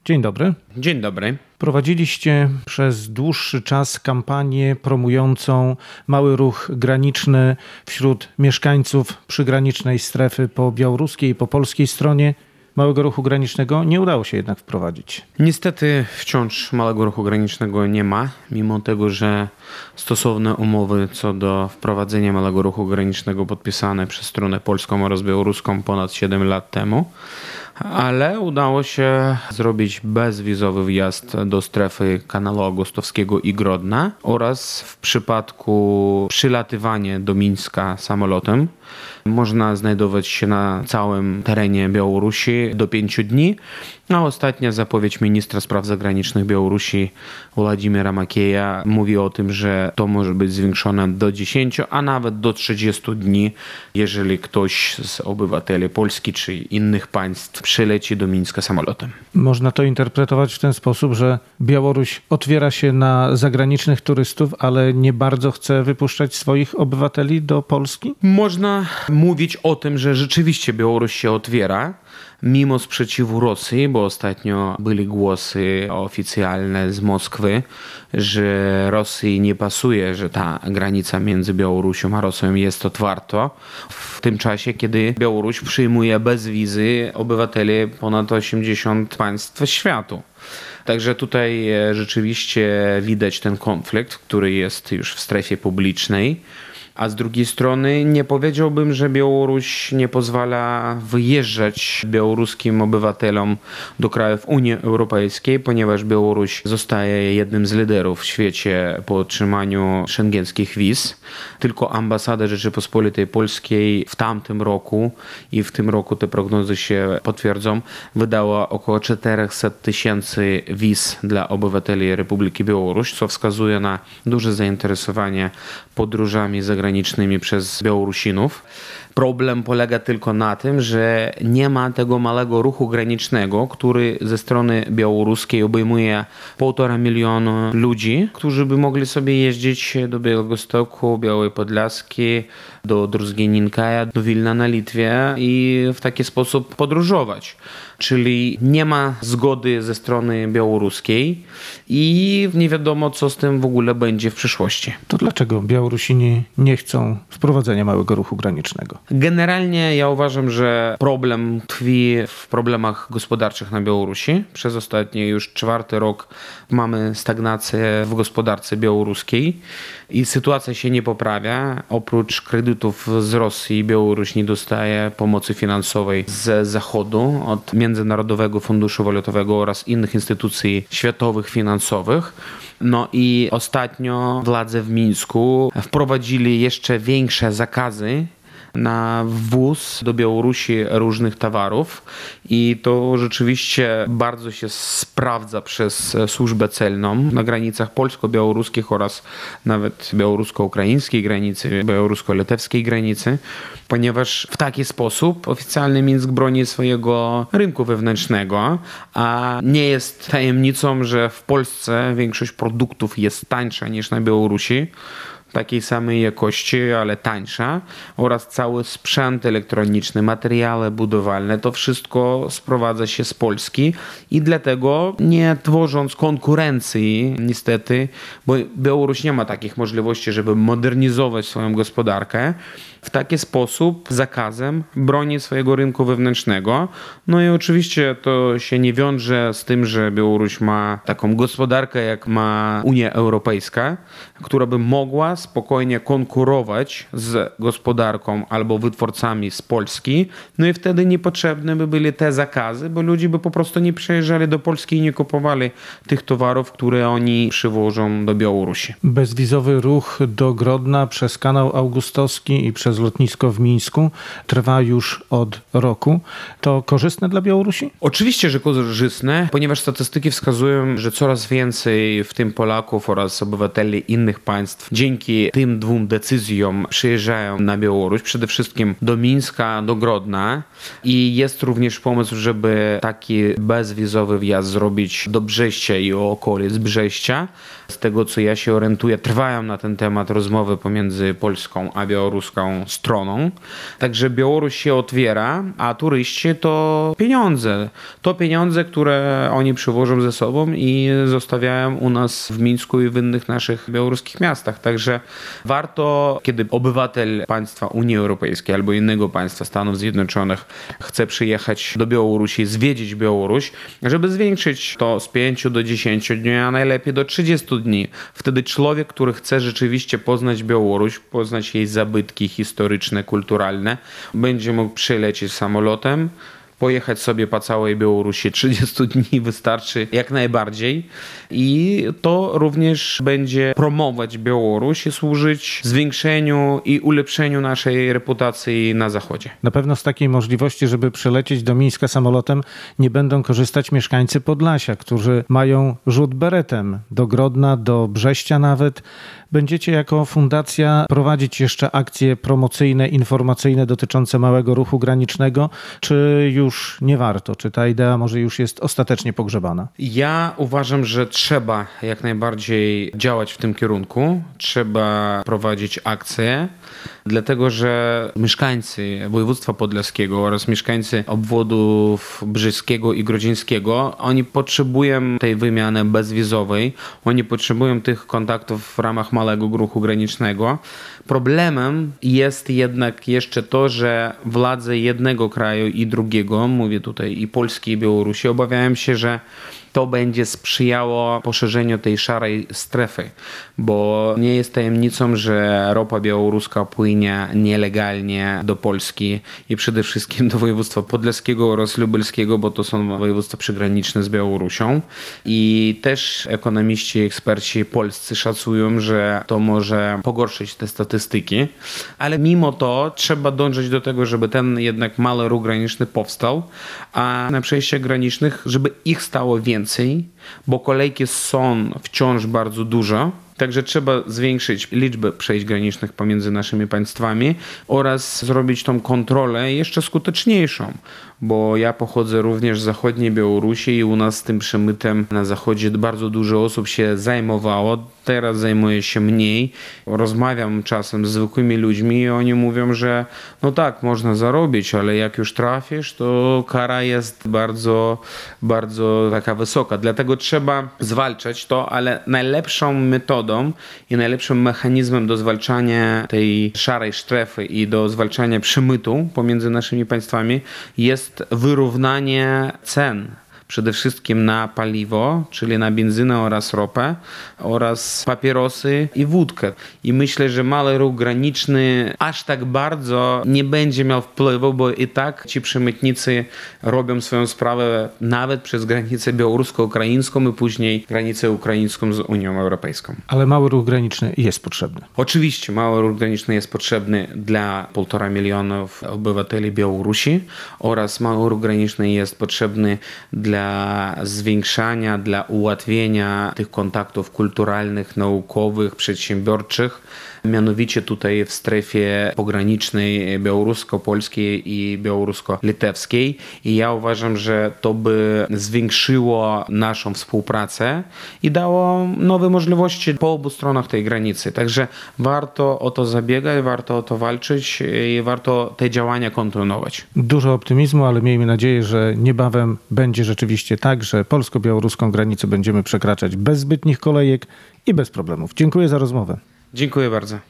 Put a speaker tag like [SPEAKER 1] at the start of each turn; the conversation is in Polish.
[SPEAKER 1] Dzień dobry.
[SPEAKER 2] Dzień dobry.
[SPEAKER 1] Prowadziliście przez dłuższy czas kampanię promującą mały ruch graniczny wśród mieszkańców przygranicznej strefy po białoruskiej i po polskiej stronie. Małego ruchu granicznego nie udało się jednak wprowadzić.
[SPEAKER 2] Niestety wciąż małego ruchu granicznego nie ma, mimo tego, że stosowne umowy co do wprowadzenia małego ruchu granicznego podpisane przez stronę polską oraz białoruską ponad 7 lat temu. Ale udało się zrobić bezwizowy wjazd do strefy kanału augustowskiego i Grodna oraz w przypadku przylatywania do Mińska samolotem można znajdować się na całym terenie Białorusi do 5 dni. A ostatnia zapowiedź ministra spraw zagranicznych Białorusi Władimira Makieja mówi o tym, że to może być zwiększone do 10, a nawet do 30 dni, jeżeli ktoś z obywateli Polski czy innych państw przyleci do Mińska samolotem.
[SPEAKER 1] Można to interpretować w ten sposób, że Białoruś otwiera się na zagranicznych turystów, ale nie bardzo chce wypuszczać swoich obywateli do Polski?
[SPEAKER 2] Można mówić o tym, że rzeczywiście Białoruś się otwiera, mimo sprzeciwu Rosji, bo ostatnio były głosy oficjalne z Moskwy, że Rosji nie pasuje, że ta granica między Białorusią a Rosją jest otwarta w tym czasie, kiedy Białoruś przyjmuje bez wizy obywateli ponad 80 państw świata. Także tutaj rzeczywiście widać ten konflikt, który jest już w strefie publicznej. A z drugiej strony nie powiedziałbym, że Białoruś nie pozwala wyjeżdżać białoruskim obywatelom do krajów Unii Europejskiej, ponieważ Białoruś zostaje jednym z liderów w świecie po otrzymaniu schengenskich wiz. Tylko ambasada Rzeczypospolitej Polskiej w tamtym roku i w tym roku te prognozy się potwierdzą, wydała około 400 tysięcy wiz dla obywateli Republiki Białoruś, co wskazuje na duże zainteresowanie podróżami zagranicznymi przez Białorusinów. Problem polega tylko na tym, że nie ma tego małego ruchu granicznego, który ze strony białoruskiej obejmuje 1,5 miliona ludzi, którzy by mogli sobie jeździć do Białegostoku, Białej Podlaskiej, do Druzgininkaja, do Wilna na Litwie i w taki sposób podróżować. Czyli nie ma zgody ze strony białoruskiej i nie wiadomo, co z tym w ogóle będzie w przyszłości.
[SPEAKER 1] To dlaczego Białorusini nie chcą wprowadzenia małego ruchu granicznego?
[SPEAKER 2] Generalnie ja uważam, że problem tkwi w problemach gospodarczych na Białorusi. Przez ostatni już 4. rok mamy stagnację w gospodarce białoruskiej i sytuacja się nie poprawia. Oprócz kredytów z Rosji Białoruś nie dostaje pomocy finansowej z Zachodu od Międzynarodowego Funduszu Walutowego oraz innych instytucji światowych finansowych. No i ostatnio władze w Mińsku wprowadzili jeszcze większe zakazy na wwóz do Białorusi różnych towarów i to rzeczywiście bardzo się sprawdza przez służbę celną na granicach polsko-białoruskich oraz nawet białorusko-ukraińskiej granicy, białorusko-litewskiej granicy, ponieważ w taki sposób oficjalny Mińsk broni swojego rynku wewnętrznego, a nie jest tajemnicą, że w Polsce większość produktów jest tańsza niż na Białorusi, takiej samej jakości, ale tańsza, oraz cały sprzęt elektroniczny, materiały budowalne, to wszystko sprowadza się z Polski i dlatego nie tworząc konkurencji niestety, bo Białoruś nie ma takich możliwości, żeby modernizować swoją gospodarkę, w taki sposób zakazem broni swojego rynku wewnętrznego. No i oczywiście to się nie wiąże z tym, że Białoruś ma taką gospodarkę, jak ma Unia Europejska, która by mogła spokojnie konkurować z gospodarką albo wytwórcami z Polski. No i wtedy niepotrzebne by były te zakazy, bo ludzie by po prostu nie przyjeżdżali do Polski i nie kupowali tych towarów, które oni przywożą do Białorusi.
[SPEAKER 1] Bezwizowy ruch do Grodna przez kanał augustowski i przez lotnisko w Mińsku trwa już od roku. To korzystne dla Białorusi?
[SPEAKER 2] Oczywiście, że korzystne, ponieważ statystyki wskazują, że coraz więcej, w tym Polaków oraz obywateli innych państw, dzięki dzięki tym dwóm decyzjom przyjeżdżają na Białoruś, przede wszystkim do Mińska, do Grodna i jest również pomysł, żeby taki bezwizowy wjazd zrobić do Brześcia i okolic Brześcia. Z tego, co ja się orientuję, trwają na ten temat rozmowy pomiędzy polską a białoruską stroną. Także Białoruś się otwiera, a turyści to pieniądze. To pieniądze, które oni przywożą ze sobą i zostawiają u nas w Mińsku i w innych naszych białoruskich miastach. Także warto, kiedy obywatel państwa Unii Europejskiej albo innego państwa Stanów Zjednoczonych chce przyjechać do Białorusi, zwiedzić Białoruś, żeby zwiększyć to z 5 do 10 dni, a najlepiej do 30 dni. Wtedy człowiek, który chce rzeczywiście poznać Białoruś, poznać jej zabytki historyczne, kulturalne, będzie mógł przylecieć samolotem, pojechać sobie po całej Białorusi. 30 dni wystarczy jak najbardziej i to również będzie promować Białoruś i służyć zwiększeniu i ulepszeniu naszej reputacji na Zachodzie.
[SPEAKER 1] Na pewno z takiej możliwości, żeby przylecieć do Mińska samolotem, nie będą korzystać mieszkańcy Podlasia, którzy mają rzut beretem do Grodna, do Brześcia nawet. Będziecie jako fundacja prowadzić jeszcze akcje promocyjne, informacyjne dotyczące małego ruchu granicznego, czy już nie warto? Czy ta idea może już jest ostatecznie pogrzebana?
[SPEAKER 2] Ja uważam, że trzeba jak najbardziej działać w tym kierunku. Trzeba prowadzić akcje, dlatego że mieszkańcy województwa podlaskiego oraz mieszkańcy obwodów brzeskiego i grodzińskiego, oni potrzebują tej wymiany bezwizowej, oni potrzebują tych kontaktów w ramach małego ruchu granicznego. Problemem jest jednak jeszcze to, że władze jednego kraju i drugiego, mówię tutaj i Polski i Białorusi, obawiają się, że to będzie sprzyjało poszerzeniu tej szarej strefy, bo nie jest tajemnicą, że ropa białoruska płynie nielegalnie do Polski i przede wszystkim do województwa podlaskiego oraz lubelskiego, bo to są województwa przygraniczne z Białorusią i też ekonomiści i eksperci polscy szacują, że to może pogorszyć te statystyki, ale mimo to trzeba dążyć do tego, żeby ten jednak mały ruch graniczny powstał, a na przejściach granicznych, żeby ich stało więcej, bo kolejki są wciąż bardzo duże. Także trzeba zwiększyć liczbę przejść granicznych pomiędzy naszymi państwami oraz zrobić tą kontrolę jeszcze skuteczniejszą, bo ja pochodzę również z zachodniej Białorusi i u nas z tym przemytem na zachodzie bardzo dużo osób się zajmowało. Teraz zajmuje się mniej. Rozmawiam czasem z zwykłymi ludźmi i oni mówią, że no tak, można zarobić, ale jak już trafisz, to kara jest bardzo, bardzo taka wysoka. Dlatego trzeba zwalczać to, ale najlepszą metodą i najlepszym mechanizmem do zwalczania tej szarej strefy i do zwalczania przemytu pomiędzy naszymi państwami jest wyrównanie cen. Przede wszystkim na paliwo, czyli na benzynę oraz ropę oraz papierosy i wódkę. I myślę, że mały ruch graniczny aż tak bardzo nie będzie miał wpływu, bo i tak ci przemytnicy robią swoją sprawę nawet przez granicę białorusko-ukraińską i później granicę ukraińską z Unią Europejską.
[SPEAKER 1] Ale mały ruch graniczny jest potrzebny.
[SPEAKER 2] Oczywiście mały ruch graniczny jest potrzebny dla 1,5 miliona obywateli Białorusi oraz mały ruch graniczny jest potrzebny dla zwiększania, dla ułatwienia tych kontaktów kulturalnych, naukowych, przedsiębiorczych. Mianowicie tutaj w strefie pogranicznej białorusko-polskiej i białorusko-litewskiej. I ja uważam, że to by zwiększyło naszą współpracę i dało nowe możliwości po obu stronach tej granicy. Także warto o to zabiegać, warto o to walczyć i warto te działania kontynuować.
[SPEAKER 1] Dużo optymizmu, ale miejmy nadzieję, że niebawem będzie rzeczywiście tak, że polsko-białoruską granicę będziemy przekraczać bez zbytnich kolejek i bez problemów. Dziękuję za rozmowę.
[SPEAKER 2] Dziękuję bardzo.